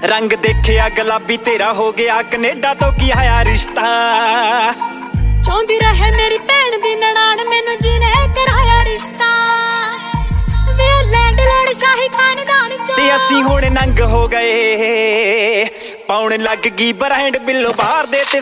रंग देखिया गुलाबी तेरा हो गया कनेडा तो की आया रिश्ता। चाहती रहे मेरी भैन दी ननाण मैनू जिने कराया रिश्ता। वे लैंड लॉर्ड शाही खानदान चों ते असी हुण नंग हो गए पाउण लग गई ब्रांड बिल्लो बाहर दे ते